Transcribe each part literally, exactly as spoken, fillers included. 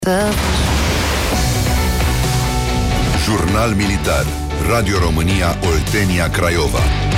Jurnal Militar. Radio România Oltenia Craiova.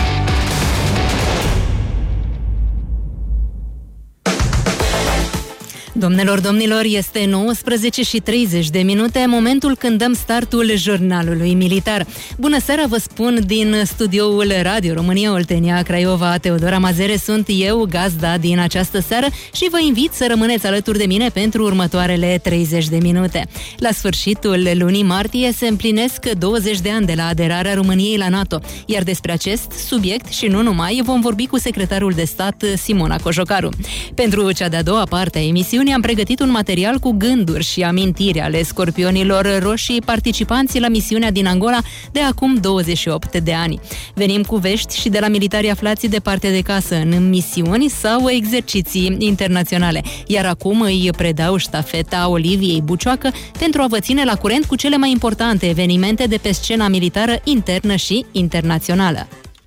Domnilor, domnilor, este nouăsprezece și treizeci de minute, momentul când dăm startul jurnalului militar. Bună seara, vă spun din studioul Radio România Oltenia Craiova. Teodora Mazere sunt eu, gazda din această seară, și vă invit să rămâneți alături de mine pentru următoarele treizeci de minute. La sfârșitul lunii martie se împlinesc douăzeci de ani de la aderarea României la NATO, iar despre acest subiect și nu numai vom vorbi cu secretarul de stat Simona Cojocaru. Pentru cea de-a doua parte a emisiunii am pregătit un material cu gânduri și amintiri ale scorpionilor roșii participanții la misiunea din Angola de acum douăzeci și opt de ani. Venim cu vești și de la militari aflați departe de casă în misiuni sau exerciții internaționale. Iar acum îi predau ștafeta Oliviei Bucioacă pentru a vă ține la curent cu cele mai importante evenimente de pe scena militară internă și internațională.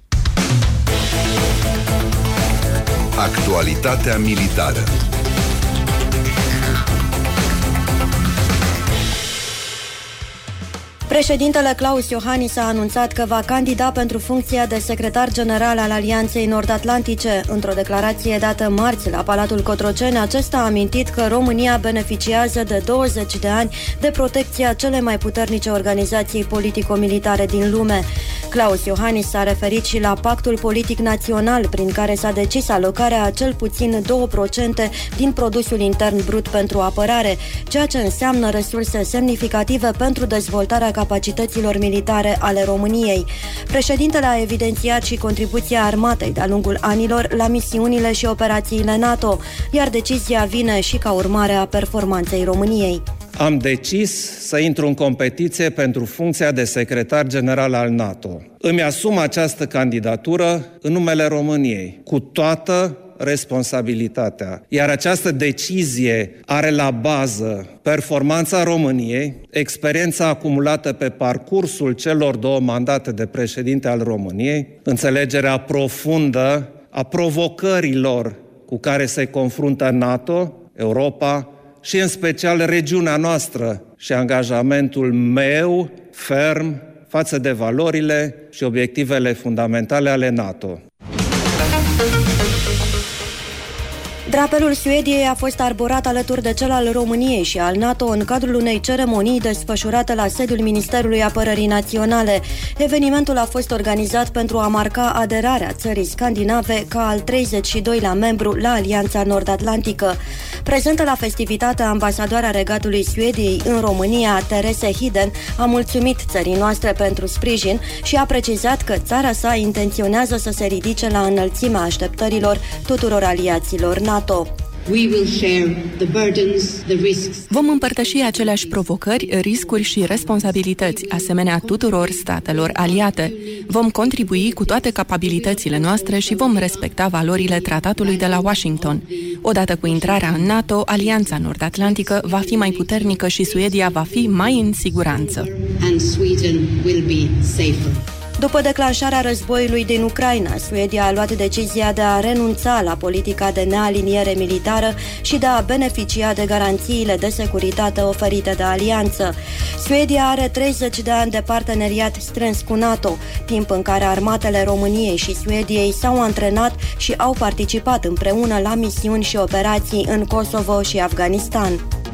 Actualitatea militară. Președintele Klaus Iohannis a anunțat că va candida pentru funcția de secretar general al Alianței Nord-Atlantice. Într-o declarație dată marți la Palatul Cotroceni, acesta a amintit că România beneficiază de douăzeci de ani de protecția cele mai puternice organizații politico-militare din lume. Klaus Iohannis s-a referit și la pactul politic național, prin care s-a decis alocarea a cel puțin două la sută din produsul intern brut pentru apărare, ceea ce înseamnă resurse semnificative pentru dezvoltarea capacităților militare ale României. Președintele a evidențiat și contribuția armatei de-a lungul anilor la misiunile și operațiile NATO, iar decizia vine și ca urmare a performanței României. Am decis să intru în competiție pentru funcția de secretar general al NATO. Îmi asum această candidatură în numele României, cu toată responsabilitatea. Iar această decizie are la bază performanța României, experiența acumulată pe parcursul celor două mandate de președinte al României, înțelegerea profundă a provocărilor cu care se confruntă NATO, Europa și în special regiunea noastră și angajamentul meu ferm față de valorile și obiectivele fundamentale ale NATO. Drapelul Suediei a fost arborat alături de cel al României și al NATO în cadrul unei ceremonii desfășurate la sediul Ministerului Apărării Naționale. Evenimentul a fost organizat pentru a marca aderarea țării scandinave ca al treizeci și doilea membru la Alianța Nord-Atlantică. Prezentă la festivitate, ambasadoarea Regatului Suediei în România, Therese Hiden, a mulțumit țării noastre pentru sprijin și a precizat că țara sa intenționează să se ridice la înălțimea așteptărilor tuturor aliaților NATO. Vom împărtăși aceleași provocări, riscuri și responsabilități, asemenea tuturor statelor aliate. Vom contribui cu toate capabilitățile noastre și vom respecta valorile tratatului de la Washington. Odată cu intrarea în NATO, Alianța Nord-Atlantică va fi mai puternică și Suedia va fi mai în siguranță. După declanșarea războiului din Ucraina, Suedia a luat decizia de a renunța la politica de nealiniere militară și de a beneficia de garanțiile de securitate oferite de alianță. Suedia are treizeci de ani de parteneriat strâns cu NATO, timp în care armatele României și Suediei s-au antrenat și au participat împreună la misiuni și operații în Kosovo și Afganistan.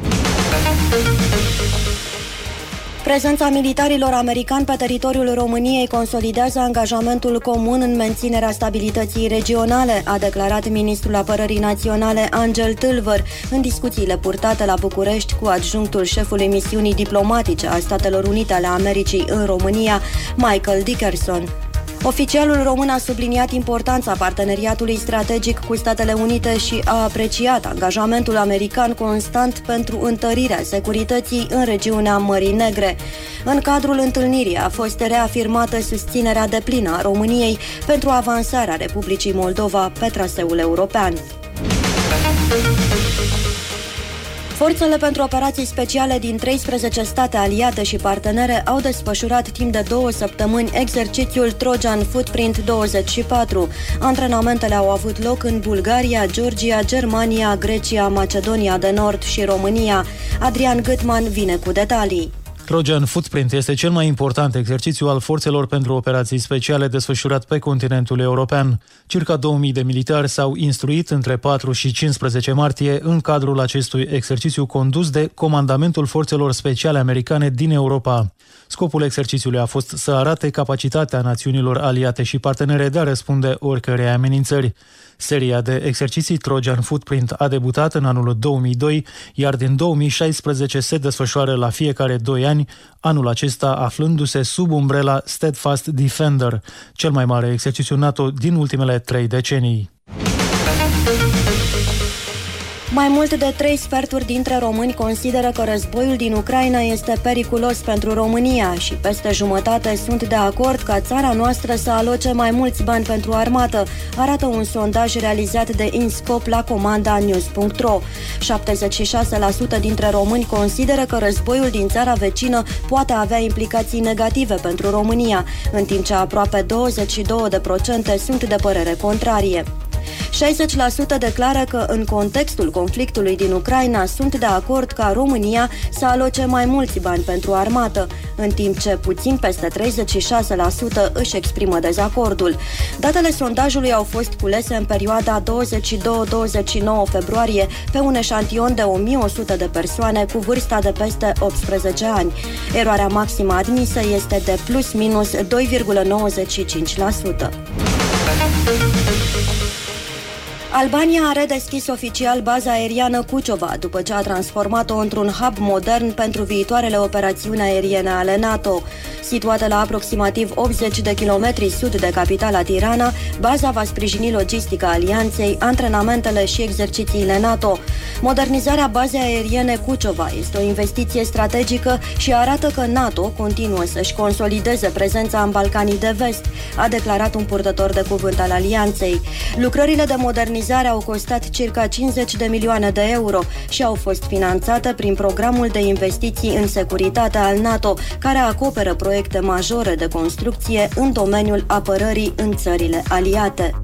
Prezența militarilor americani pe teritoriul României consolidează angajamentul comun în menținerea stabilității regionale, a declarat ministrul Apărării Naționale Angel Tâlvăr în discuțiile purtate la București cu adjunctul șefului misiunii diplomatice a Statelor Unite ale Americii în România, Michael Dickerson. Oficialul român a subliniat importanța parteneriatului strategic cu Statele Unite și a apreciat angajamentul american constant pentru întărirea securității în regiunea Mării Negre. În cadrul întâlnirii a fost reafirmată susținerea deplină a României pentru avansarea Republicii Moldova pe traseul european. Forțele pentru operații speciale din treisprezece state aliate și partenere au desfășurat timp de două săptămâni exercițiul Trojan Footprint douăzeci și patru. Antrenamentele au avut loc în Bulgaria, Georgia, Germania, Grecia, Macedonia de Nord și România. Adrian Gâtman vine cu detalii. Trojan Footprint este cel mai important exercițiu al forțelor pentru operații speciale desfășurat pe continentul european. Circa două mii de militari s-au instruit între patru și cincisprezece martie în cadrul acestui exercițiu condus de Comandamentul Forțelor Speciale Americane din Europa. Scopul exercițiului a fost să arate capacitatea națiunilor aliate și partenere de a răspunde oricărei amenințări. Seria de exerciții Trojan Footprint a debutat în anul două mii doi, iar din două mii șaisprezece se desfășoară la fiecare doi ani, anul acesta aflându-se sub umbrela Steadfast Defender, cel mai mare exercițiu NATO din ultimele trei decenii. Mai mult de trei sferturi dintre români consideră că războiul din Ucraina este periculos pentru România și peste jumătate sunt de acord ca țara noastră să aloce mai mulți bani pentru armată, arată un sondaj realizat de InScope la comanda news punct ro. șaptezeci și șase la sută dintre români consideră că războiul din țara vecină poate avea implicații negative pentru România, în timp ce aproape douăzeci și doi la sută sunt de părere contrarie. șaizeci la sută declară că în contextul conflictului din Ucraina sunt de acord ca România să aloce mai mulți bani pentru armată, în timp ce puțin peste treizeci și șase la sută își exprimă dezacordul. Datele sondajului au fost culese în perioada douăzeci și doi - douăzeci și nouă februarie pe un eșantion de o mie o sută de persoane cu vârsta de peste optsprezece ani. Eroarea maximă admisă este de plus minus doi virgulă nouăzeci și cinci la sută. Albania a redeschis oficial baza aeriană Kuchova, după ce a transformat-o într-un hub modern pentru viitoarele operațiuni aeriene ale NATO. Situată la aproximativ optzeci de kilometri sud de capitala Tirana, baza va sprijini logistica alianței, antrenamentele și exercițiile NATO. Modernizarea bazei aeriene Kuchova este o investiție strategică și arată că NATO continuă să-și consolideze prezența în Balcanii de Vest, a declarat un purtător de cuvânt al alianței. Lucrările de modernizare au costat circa cincizeci de milioane de euro și au fost finanțate prin programul de investiții în securitate al NATO, care acoperă proiecte majore de construcție în domeniul apărării în țările aliate.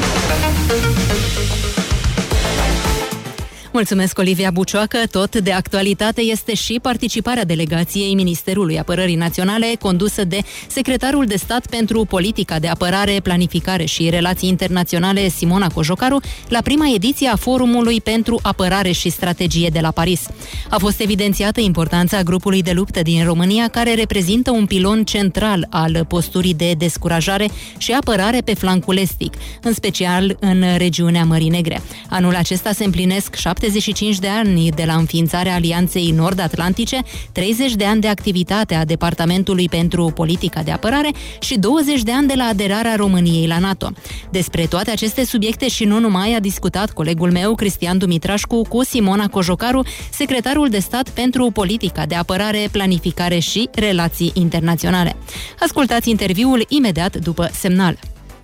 Mulțumesc, Olivia Bucioacă. Tot de actualitate este și participarea delegației Ministerului Apărării Naționale, condusă de secretarul de stat pentru politica de apărare, planificare și relații internaționale, Simona Cojocaru, la prima ediție a Forumului pentru Apărare și Strategie de la Paris. A fost evidențiată importanța grupului de luptă din România, care reprezintă un pilon central al posturii de descurajare și apărare pe flancul estic, în special în regiunea Mării Negre. Anul acesta se împlinesc șaptezeci și cinci de ani de la înființarea Alianței Nord-Atlantice, treizeci de ani de activitate a Departamentului pentru Politica de Apărare și douăzeci de ani de la aderarea României la NATO. Despre toate aceste subiecte și nu numai a discutat colegul meu, Cristian Dumitrașcu, cu Simona Cojocaru, secretarul de stat pentru Politica de Apărare, Planificare și Relații Internaționale. Ascultați interviul imediat după semnal.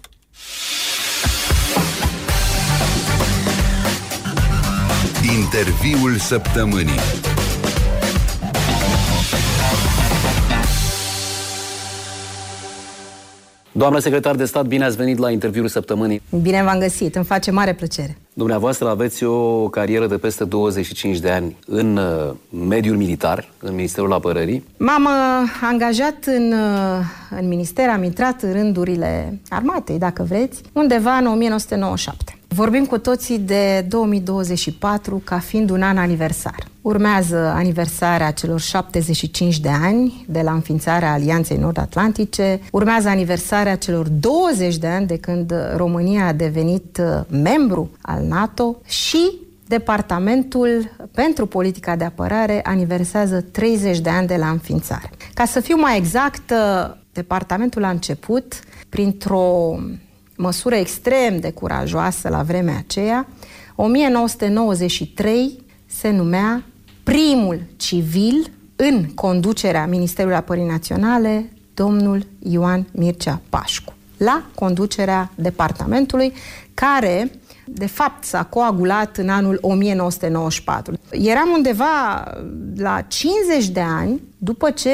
Interviul săptămânii. Doamnă secretar de stat, bine ați venit la interviul săptămânii. Bine v-am găsit, îmi face mare plăcere. Dumneavoastră aveți o carieră de peste douăzeci și cinci de ani în uh, mediul militar, în Ministerul Apărării. M-am uh, angajat în, uh, în minister, am intrat în rândurile armatei, dacă vreți, undeva în o mie nouă sute nouăzeci și șapte. Vorbim cu toții de două mii douăzeci și patru ca fiind un an aniversar. Urmează aniversarea celor șaptezeci și cinci de ani de la înființarea Alianței Nord-Atlantice, urmează aniversarea celor douăzeci de ani de când România a devenit membru al NATO și Departamentul pentru Politica de Apărare aniversează treizeci de ani de la înființare. Ca să fiu mai exact, departamentul a început printr-o măsură extrem de curajoasă la vremea aceea. o mie nouă sute nouăzeci și trei se numea primul civil în conducerea Ministerului Apărării Naționale, domnul Ioan Mircea Pașcu, la conducerea departamentului, care de fapt s-a coagulat în anul o mie nouă sute nouăzeci și patru. Eram undeva la cincizeci de ani după ce,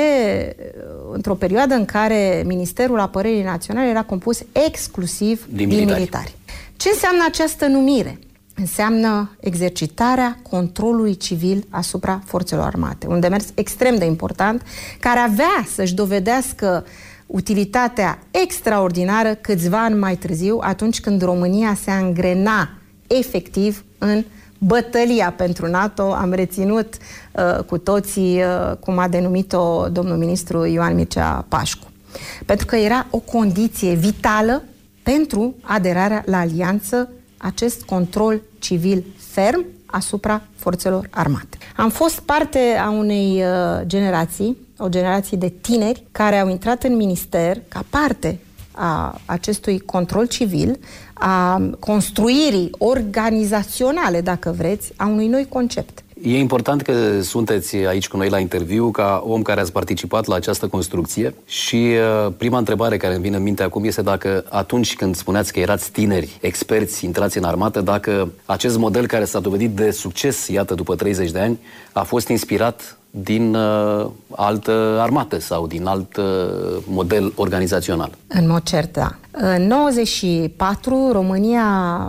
într-o perioadă în care Ministerul Apărării Naționale era compus exclusiv din, din militari. militari. Ce înseamnă această numire? Înseamnă exercitarea controlului civil asupra forțelor armate. Un demers extrem de important, care avea să-și dovedească utilitatea extraordinară câțiva ani mai târziu, atunci când România se angrena efectiv în bătălia pentru NATO. Am reținut uh, cu toții, uh, cum a denumit-o domnul ministru Ioan Mircea Pașcu. Pentru că era o condiție vitală pentru aderarea la alianță, acest control civil ferm asupra forțelor armate. Am fost parte a unei uh, generații, o generație de tineri care au intrat în minister ca parte a acestui control civil, a construirii organizaționale, dacă vreți, a unui noi concept. E important că sunteți aici cu noi la interviu ca om care ați participat la această construcție și uh, prima întrebare care îmi vine în minte acum este dacă atunci când spuneați că erați tineri, experți, intrați în armată, dacă acest model care s-a dovedit de succes, iată, după treizeci de ani, a fost inspirat din uh, altă armată sau din alt uh, model organizațional. În mod cert, da. În nouăzeci și patru, România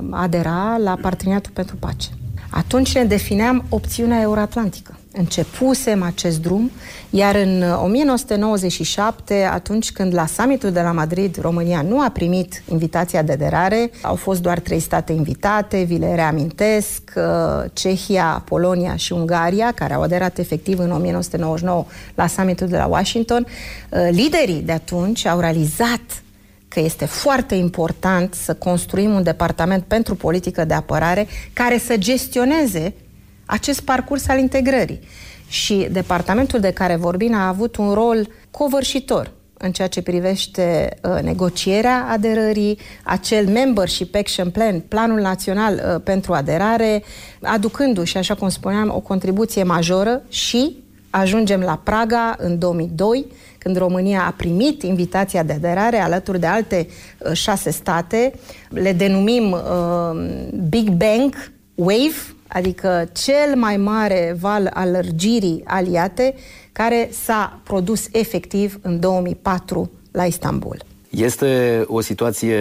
adera la Parteneriatul pentru Pace. Atunci ne defineam opțiunea euroatlantică. Începusem acest drum, iar în o mie nouă sute nouăzeci și șapte, atunci când la summitul de la Madrid România nu a primit invitația de aderare, au fost doar trei state invitate, vi le reamintesc, Cehia, Polonia și Ungaria, care au aderat efectiv în o mie nouă sute nouăzeci și nouă la summitul de la Washington. Liderii de atunci au realizat că este foarte important să construim un departament pentru politică de apărare care să gestioneze acest parcurs al integrării. Și departamentul de care vorbim a avut un rol covârșitor în ceea ce privește uh, negocierea aderării, acel Membership Action Plan, Planul Național uh, pentru Aderare, aducându-și, așa cum spuneam, o contribuție majoră și ajungem la Praga în două mii doi, când România a primit invitația de aderare alături de alte uh, șase state. Le denumim uh, Big Bang Wave, adică cel mai mare val al lărgirii aliate, care s-a produs efectiv în două mii patru la Istanbul. Este o situație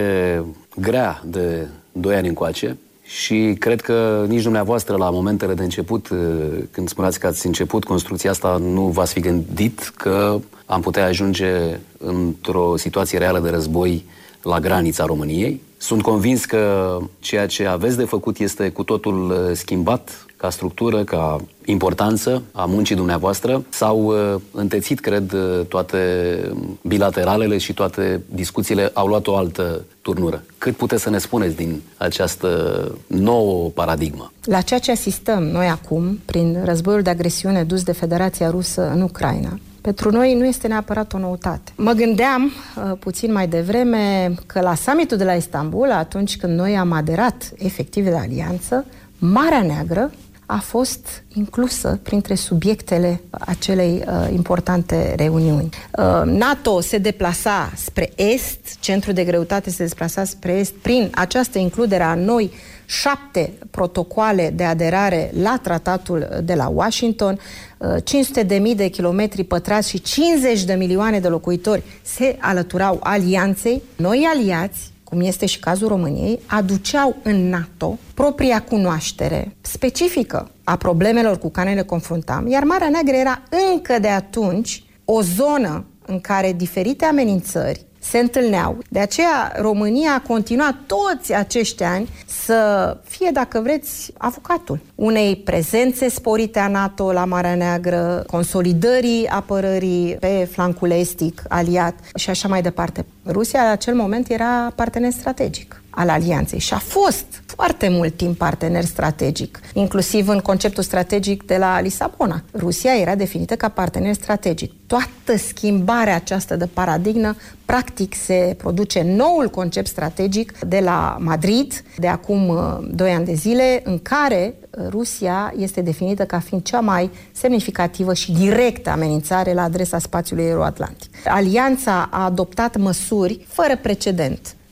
grea de doi ani încoace și cred că nici dumneavoastră la momentele de început, când spuneați că ați început construcția asta, nu v-ați fi gândit că am putea ajunge într-o situație reală de război la granița României. Sunt convins că ceea ce aveți de făcut este cu totul schimbat ca structură, ca importanță a muncii dumneavoastră. S-au întețit, cred, toate bilateralele și toate discuțiile au luat o altă turnură. Cât puteți să ne spuneți din această nouă paradigmă? La ceea ce asistăm noi acum, prin războiul de agresiune dus de Federația Rusă în Ucraina, pentru noi nu este neapărat o noutate. Mă gândeam uh, puțin mai devreme că la summitul de la Istanbul, atunci când noi am aderat efectiv la alianță, Marea Neagră a fost inclusă printre subiectele acelei uh, importante reuniuni. Uh, NATO se deplasa spre est, centrul de greutate se deplasa spre est, prin această includere a noi șapte protocoale de aderare la tratatul de la Washington, cinci sute de mii de kilometri pătrați și cincizeci de milioane de locuitori se alăturau alianței. Noi aliați, cum este și cazul României, aduceau în NATO propria cunoaștere specifică a problemelor cu care ne confruntam, iar Marea Neagră era încă de atunci o zonă în care diferite amenințări se întâlneau. De aceea România a continuat toți acești ani să fie, dacă vreți, avocatul unei prezențe sporite a NATO la Marea Neagră, consolidării apărării pe flancul estic aliat și așa mai departe. Rusia la acel moment era partener strategic al alianței și a fost foarte mult timp partener strategic, inclusiv în conceptul strategic de la Lisabona. Rusia era definită ca partener strategic. Toată schimbarea aceasta de paradigmă, practic se produce noul concept strategic de la Madrid, de acum doi ani de zile, în care Rusia este definită ca fiind cea mai semnificativă și directă amenințare la adresa spațiului euroatlantic. Alianța a adoptat măsuri fără precedent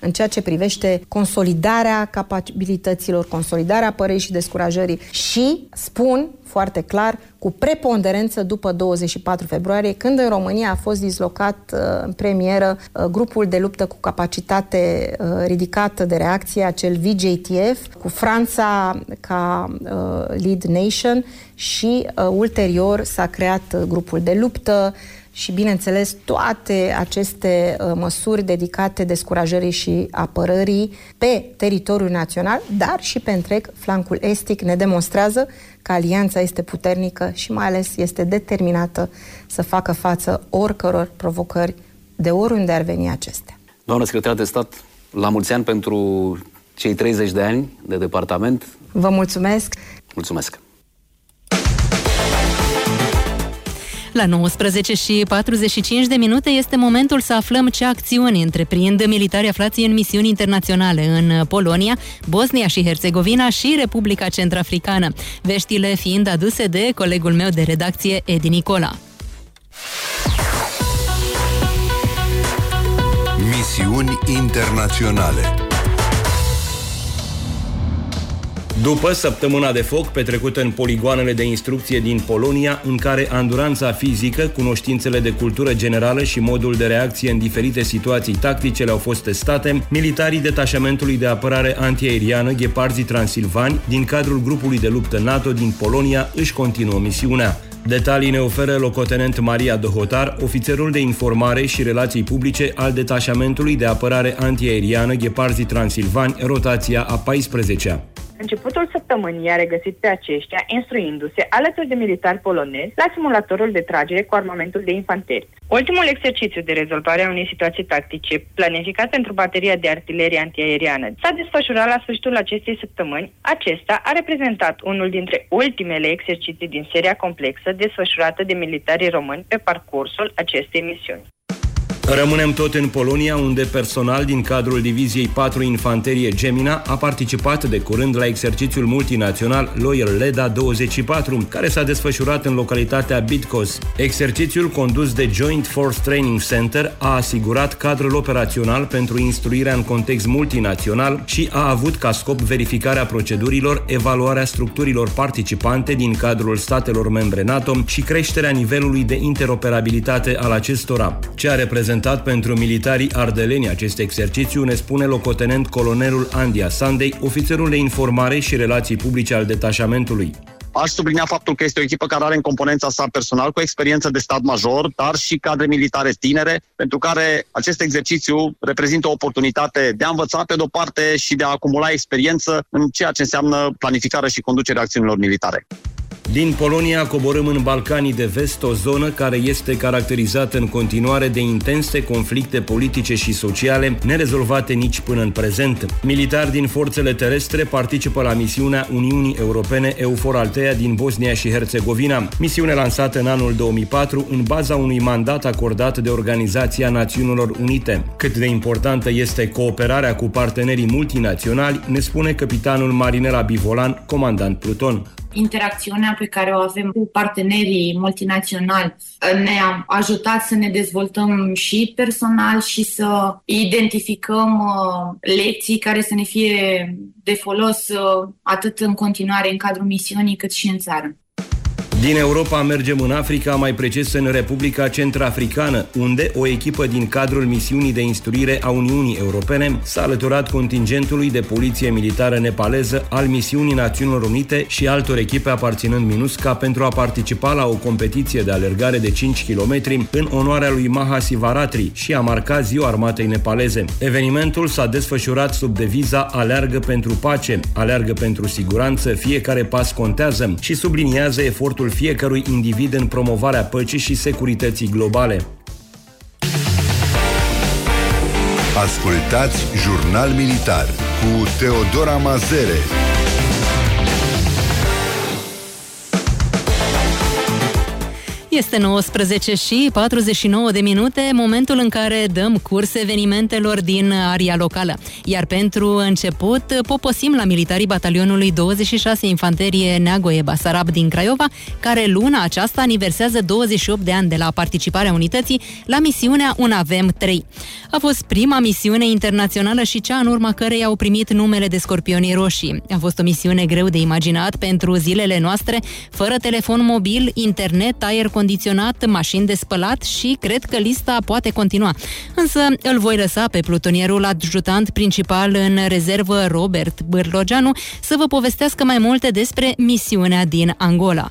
în ceea ce privește consolidarea capabilităților, consolidarea apărării și descurajării și, spun foarte clar, cu preponderență după douăzeci și patru februarie, când în România a fost dislocat uh, în premieră uh, grupul de luptă cu capacitate uh, ridicată de reacție, acel V J T F, cu Franța ca uh, lead nation și uh, ulterior s-a creat uh, grupul de luptă și, bineînțeles, toate aceste uh, măsuri dedicate descurajării și apărării pe teritoriul național, dar și pe întreg flancul estic, ne demonstrează că alianța este puternică și mai ales este determinată să facă față oricăror provocări de oriunde ar veni acestea. Doamnă secretar de stat, la mulți ani pentru cei treizeci de ani de departament. Vă mulțumesc! Mulțumesc! La nouăsprezece și patruzeci și cinci de minute este momentul să aflăm ce acțiuni întreprind militarii aflați în misiuni internaționale în Polonia, Bosnia și Herțegovina și Republica Centrafricană. Veștile fiind aduse de colegul meu de redacție, Edi Nicola. Misiuni internaționale. După săptămâna de foc petrecută în poligoanele de instrucție din Polonia, în care anduranța fizică, cunoștințele de cultură generală și modul de reacție în diferite situații tactice le-au fost testate, militarii detașamentului de apărare antiaeriană Gheparzii Transilvani, din cadrul grupului de luptă NATO din Polonia, își continuă misiunea. Detalii ne oferă locotenent Maria Dohotar, ofițerul de informare și relații publice al detașamentului de apărare antiaeriană Gheparzii Transilvani, rotația a paisprezecea. Începutul săptămânii a regăsit pe aceștia instruindu-se alături de militari polonezi la simulatorul de tragere cu armamentul de infanteri. Ultimul exercițiu de rezolvare a unei situații tactice, planificat pentru bateria de artilerie antiaeriană, s-a desfășurat la sfârșitul acestei săptămâni. Acesta a reprezentat unul dintre ultimele exerciții din seria complexă desfășurată de militarii români pe parcursul acestei misiuni. Rămânem tot în Polonia, unde personal din cadrul Diviziei patru Infanterie Gemina a participat de curând la exercițiul multinațional Loyal Leda douăzeci și patru, care s-a desfășurat în localitatea Bydgoszcz. Exercițiul condus de Joint Force Training Center a asigurat cadrul operațional pentru instruirea în context multinațional și a avut ca scop verificarea procedurilor, evaluarea structurilor participante din cadrul statelor membre NATO și creșterea nivelului de interoperabilitate al acestora. Ce a reprezentat pentru militarii ardeleni acest exercițiu ne spune locotenent colonelul Andia Sandei, ofițerul de informare și relații publice al detașamentului. Aș sublinia faptul că este o echipă care are în componența sa personal cu experiență de stat major, dar și cadre militare tinere, pentru care acest exercițiu reprezintă o oportunitate de a învăța pe de-o parte și de a acumula experiență în ceea ce înseamnă planificarea și conducerea acțiunilor militare. Din Polonia coborâm în Balcanii de Vest, o zonă care este caracterizată în continuare de intense conflicte politice și sociale, nerezolvate nici până în prezent. Militari din forțele terestre participă la misiunea Uniunii Europene EUFOR Althea din Bosnia și Herțegovina, misiune lansată în anul două mii patru în baza unui mandat acordat de Organizația Națiunilor Unite. Cât de importantă este cooperarea cu partenerii multinaționali, ne spune capitanul Marinela Bivolan, comandant pluton. Interacțiunea pe care o avem cu partenerii multinaționali ne-a ajutat să ne dezvoltăm și personal și să identificăm lecții care să ne fie de folos atât în continuare în cadrul misiunii cât și în țară. Din Europa mergem în Africa, mai precis în Republica Centrafricană, unde o echipă din cadrul misiunii de instruire a Uniunii Europene s-a alăturat contingentului de poliție militară nepaleză al misiunii Națiunilor Unite și altor echipe aparținând MINUSCA pentru a participa la o competiție de alergare de cinci kilometri în onoarea lui Maha Sivaratri și a marca Ziua Armatei Nepaleze. Evenimentul s-a desfășurat sub deviza Aleargă pentru pace, aleargă pentru siguranță, fiecare pas contează și subliniază efortul fiecărui individ în promovarea păcii și securității globale. Ascultați Jurnal Militar cu Teodora Mazere. Este nouăsprezece și patruzeci și nouă de minute, momentul în care dăm curs evenimentelor din aria locală. Iar pentru început, poposim la militarii batalionului douăzeci și șase Infanterie Neagoe Basarab din Craiova, care luna aceasta aniversează douăzeci și opt de ani de la participarea unității la misiunea UNAVEM trei. A fost prima misiune internațională și cea în urma cărei au primit numele de Scorpionii Roșii. A fost o misiune greu de imaginat pentru zilele noastre, fără telefon mobil, internet, aer condiționat, mașini de spălat și cred că lista poate continua. Însă îl voi lăsa pe plutonierul adjutant principal în rezervă, Robert Bârlogeanu, să vă povestească mai multe despre misiunea din Angola.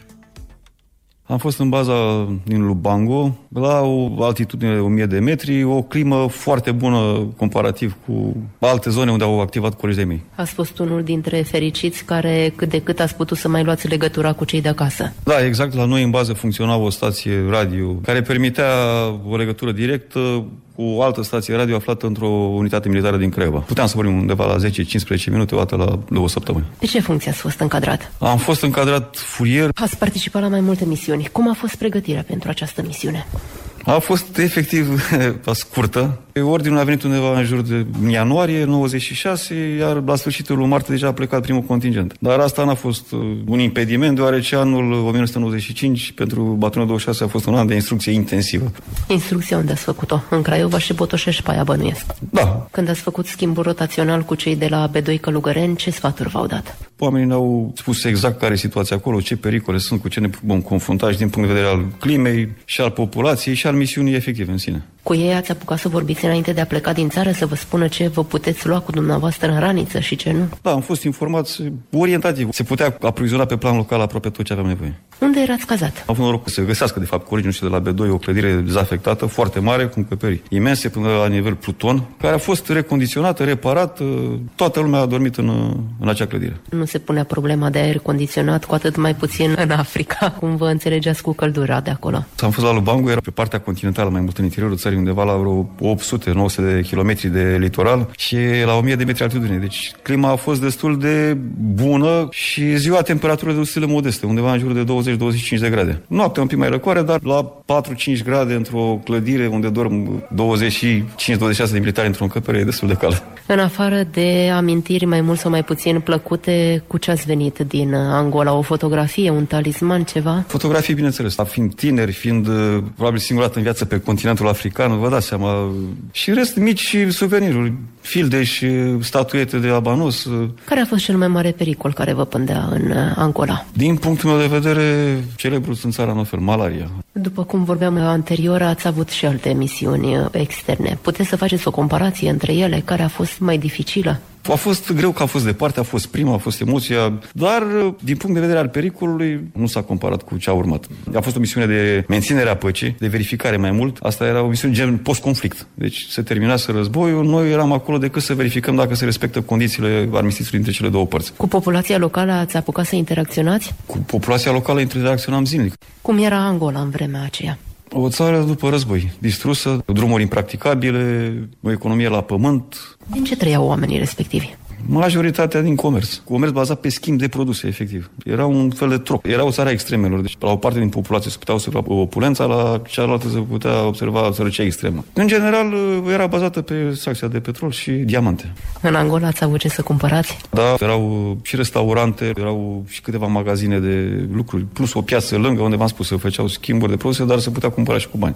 Am fost în baza din Lubango, la o altitudine de o mie de metri, o climă foarte bună comparativ cu alte zone unde au activat colegii de mei. Ați fost unul dintre fericiți care cât de cât ați putut să mai luați legătura cu cei de acasă. Da, exact. La noi în bază funcționa o stație radio care permitea o legătură directă cu o altă stație radio aflată într-o unitate militară din Craiova. Puteam să vorbim undeva la zece cincisprezece minute, o dată la două săptămâni. De ce funcție ați fost încadrat? Am fost încadrat furier. Ați participat la mai multe misiuni. Cum a fost pregătirea pentru această misiune? A fost efectiv scurtă. Ordinul a venit undeva în jur de ianuarie nouăzeci și șase, iar la sfârșitul lui martie deja a plecat primul contingent. Dar asta n-a fost un impediment, deoarece anul o mie nouă sute nouăzeci și cinci pentru batalionul douăzeci și șase a fost un an de instrucție intensivă. Instrucția unde ați făcut-o? În Craiova și Botoșești, Paia, bănuiesc. Da. Când ați făcut schimbul rotațional cu cei de la B doi Călugăreni, ce sfaturi v-au dat? Oamenii ne-au spus exact care e situația acolo, ce pericole sunt, cu ce ne vom confrunta și din punct de vedere al climei și al populației și al misiunii efective în sine. Cu ei ați apucat să vorbiți înainte de a pleca din țară, să vă spună ce vă puteți lua cu dumneavoastră în raniță și ce nu? Da, am fost informați orientativ. Se putea aproviziona pe plan local aproape tot ce aveam nevoie. Unde erați cazat? Am avut noroc să găsească, de fapt, colegii noștri de la B doi o clădire dezafectată, foarte mare, cu încăperi imense până la nivel pluton, care a fost recondiționată, reparată, toată lumea a dormit în, în acea clădire. Nu se punea problema de aer condiționat, cu atât mai puțin în Africa. Cum vă înțelegeați cu căldura de acolo? Am fost la Lubango, era pe partea continentală, mai mult în interiorul țării, undeva la vreo opt sute nouă sute de kilometri de litoral și la o mie de metri altitudine. Deci clima a fost destul de bună și ziua temperaturile destul de modeste, undeva în jur de douăzeci douăzeci și cinci de grade. Noaptea un pic mai răcoare, dar la patru cinci grade într-o clădire unde dorm douăzeci și cinci douăzeci și șase de militari într-o încăpere e destul de cald. În afară de amintiri mai mult sau mai puțin plăcute, cu ce ați venit din Angola? O fotografie, un talisman, ceva? Fotografii, bineînțeles. Fiind tineri, fiind probabil singura dată în viață pe continentul african, vă dați seama. Și rest, mici suveniruri, filde și statuete de abanos. Care a fost cel mai mare pericol care vă pândea în Angola? Din punctul meu de vedere, celebrul în țara în fel, malaria. După cum vorbeam anterior, ați avut și alte misiuni externe. Puteți să faceți o comparație între ele? Care a fost mai dificilă? A fost greu că a fost departe, a fost prima, a fost emoția, dar din punct de vedere al pericolului nu s-a comparat cu ce a urmat. A fost o misiune de menținere a păcii, de verificare mai mult. Asta era o misiune gen post-conflict. Deci se terminase războiul, noi eram acolo decât să verificăm dacă se respectă condițiile armistițiului dintre cele două părți. Cu populația locală ați apucat să interacționați? Cu populația locală interacționam zilnic. Cum era Angola în vremea aceea? O țară după război, distrusă, drumuri impracticabile, o economie la pământ. Din ce trăiau oamenii respectivi? Majoritatea din comerț. Comerț bazat pe schimb de produse, efectiv. Era un fel de troc. Era o țară a extremelor. Deci la o parte din populație se putea observa opulența, la cealaltă se putea observa sărăcia extremă. În general, era bazată pe extracția de petrol și diamante. În Angola ați avut ce să cumpărați? Da, erau și restaurante, erau și câteva magazine de lucruri, plus o piață lângă, unde v-am spus, se făceau schimburi de produse, dar se putea cumpăra și cu bani.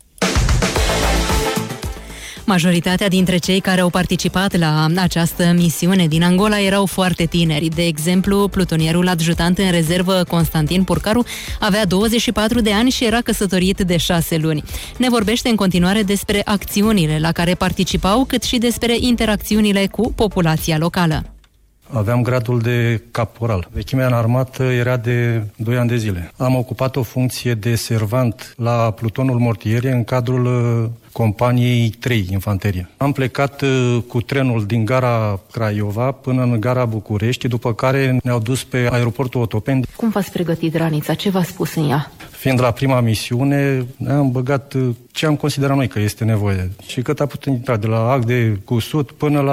Majoritatea dintre cei care au participat la această misiune din Angola erau foarte tineri. De exemplu, plutonierul adjutant în rezervă Constantin Purcaru avea douăzeci și patru de ani și era căsătorit de șase luni. Ne vorbește în continuare despre acțiunile la care participau, cât și despre interacțiunile cu populația locală. Aveam gradul de caporal. Vechimea în armată era de doi ani de zile. Am ocupat o funcție de servant la plutonul mortiere în cadrul companiei trei Infanterie. Am plecat cu trenul din gara Craiova până în gara București, după care ne-au dus pe aeroportul Otopeni. Cum v-ați pregătit ranița? Ce v-a spus în ea? Fiind la prima misiune, am băgat ce am considerat noi că este nevoie. Și cât a putut intra, de la act de cusut până la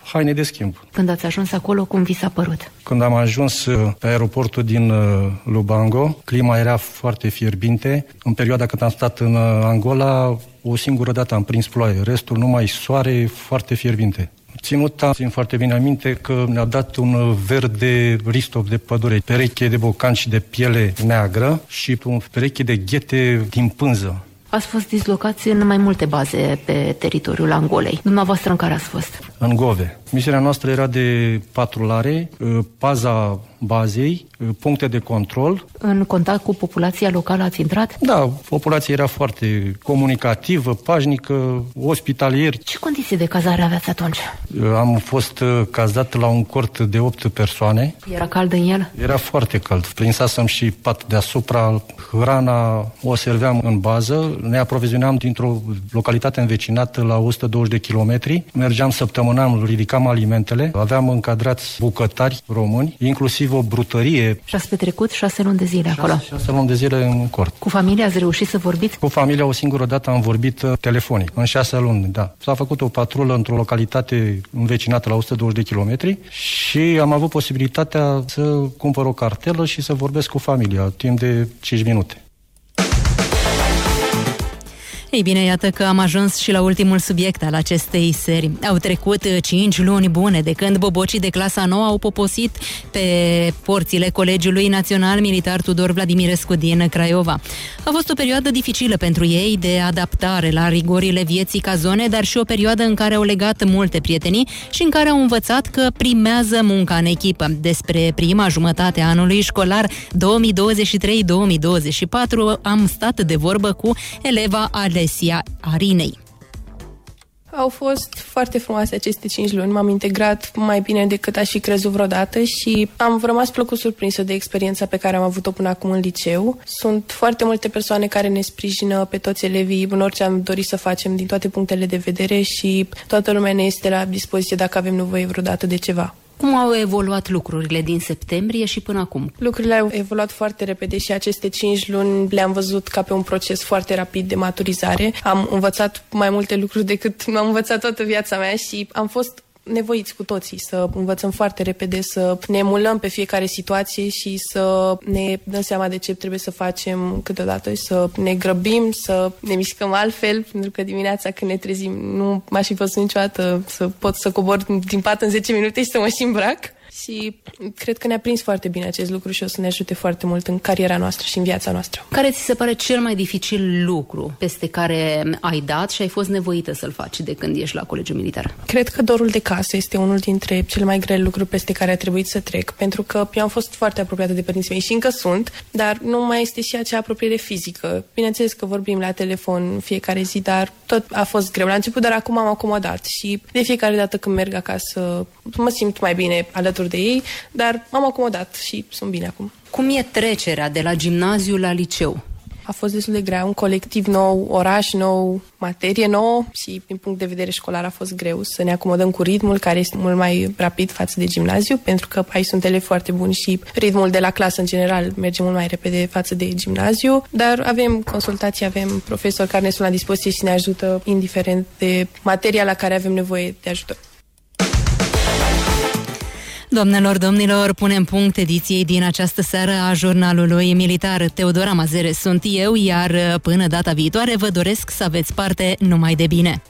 haine de schimb. Când ați ajuns acolo, cum vi s-a părut? Când am ajuns pe aeroportul din Lubango, clima era foarte fierbinte. În perioada când am stat în Angola, o singură dată am prins ploaie, restul numai soare, foarte fierbinte. Ținut, țin foarte bine aminte că ne-a dat un verde ristop de pădure, pereche de bocan și de piele neagră și un pereche de ghete din pânză. Ați fost dislocați în mai multe baze pe teritoriul Angolei. Dumneavoastră în care ați fost? În Gove. Misiunea noastră era de patrulare, paza bazei, puncte de control. În contact cu populația locală ați intrat? Da, populația era foarte comunicativă, pașnică, ospitalieri. Ce condiții de cazare aveați atunci? Am fost cazat la un cort de opt persoane. Era cald în el? Era foarte cald. Prinsasem și pat deasupra. Hrana o serveam în bază. Ne aprovizionam dintr-o localitate învecinată la o sută douăzeci de kilometri. Mergeam săptămânal, ridicam alimentele. Aveam încadrați bucătari români, inclusiv o brutărie. Și ați petrecut șase luni de zile șase, acolo? Șase luni de zile în cort. Cu familia ați reușit să vorbiți? Cu familia o singură dată am vorbit telefonic, în șase luni, da. S-a făcut o patrulă într-o localitate învecinată la o sută douăzeci de kilometri și am avut posibilitatea să cumpăr o cartelă și să vorbesc cu familia timp de cinci minute. Ei bine, iată că am ajuns și la ultimul subiect al acestei serii. Au trecut cinci luni bune de când bobocii de clasa nouă au poposit pe porțile Colegiului Național Militar Tudor Vladimirescu din Craiova. A fost o perioadă dificilă pentru ei de adaptare la rigorile vieții ca zone, dar și o perioadă în care au legat multe prietenii și în care au învățat că primează munca în echipă. Despre prima jumătate a anului școlar două mii douăzeci și trei două mii douăzeci și patru am stat de vorbă cu eleva Alesia Arinei. Au fost foarte frumoase aceste cinci luni, m-am integrat mai bine decât aș fi crezut vreodată și am rămas plăcut surprinsă de experiența pe care am avut-o până acum în liceu. Sunt foarte multe persoane care ne sprijină pe toți elevii în orice am dorit să facem din toate punctele de vedere și toată lumea ne este la dispoziție dacă avem nevoie vreodată de ceva. Cum au evoluat lucrurile din septembrie și până acum? Lucrurile au evoluat foarte repede și aceste cinci luni le-am văzut ca pe un proces foarte rapid de maturizare. Am învățat mai multe lucruri decât am învățat toată viața mea și am fost nevoiți cu toții să învățăm foarte repede, să ne emulăm pe fiecare situație și să ne dăm seama de ce trebuie să facem câteodată, să ne grăbim, să ne mișcăm altfel, pentru că dimineața când ne trezim nu m-aș fi văzut niciodată să pot să cobor din pat în zece minute și să mă și îmbrac. Și cred că ne-a prins foarte bine acest lucru și o să ne ajute foarte mult în cariera noastră și în viața noastră. Care ți se pare cel mai dificil lucru peste care ai dat și ai fost nevoită să-l faci de când ești la Colegiul Militar? Cred că dorul de casă este unul dintre cele mai grele lucruri peste care a trebuit să trec, pentru că eu am fost foarte apropiată de părinții mei și încă sunt, dar nu mai este și acea apropiere fizică. Bineînțeles că vorbim la telefon fiecare zi, dar tot a fost greu la început, dar acum am acomodat și de fiecare dată când merg acasă mă simt mai bine alături de ei, dar m-am acomodat și sunt bine acum. Cum e trecerea de la gimnaziu la liceu? A fost destul de grea, un colectiv nou, oraș nou, materie nouă și din punct de vedere școlar a fost greu să ne acomodăm cu ritmul care este mult mai rapid față de gimnaziu, pentru că aici sunt elevi foarte buni și ritmul de la clasă în general merge mult mai repede față de gimnaziu, dar avem consultații, avem profesori care ne sunt la dispoziție și ne ajută indiferent de materia la care avem nevoie de ajutor. Doamnelor, domnilor, punem punct ediției din această seară a Jurnalului Militar. Teodora Mazere sunt eu, iar până data viitoare vă doresc să aveți parte numai de bine.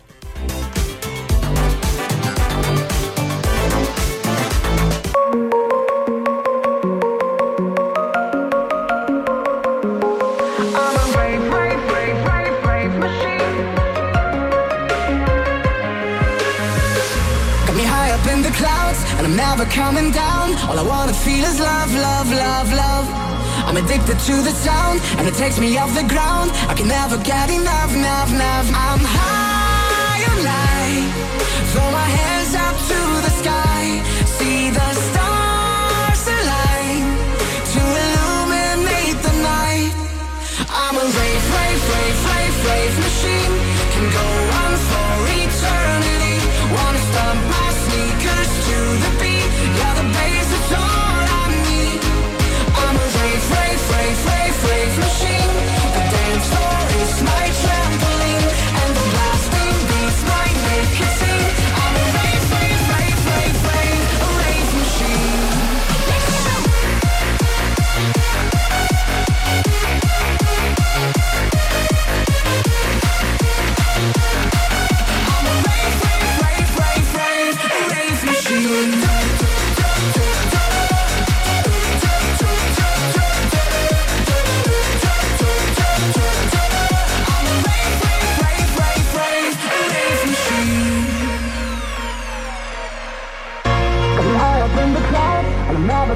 And I'm never coming down. All I wanna feel is love, love, love, love. I'm addicted to the sound, and it takes me off the ground. I can never get enough, enough, enough. I'm high on life. Throw my hands up to the sky. See the stars align to illuminate the night. I'm a rave, rave, rave, rave, rave machine. Can go on for eternity. Wanna stomp my sneakers to the beat. Yeah, the bass is all I need. I'm a rave, rave, rave, rave, rave machine. The dance floor is my trampoline, and the blasting beats might make you sing. I'm a rave, rave, rave,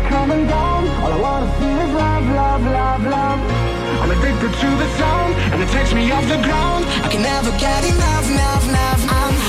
coming down. All I wanna feel is love, love, love, love. I'm addicted to the sound, and it takes me off the ground. I can never get enough, enough, enough. I'm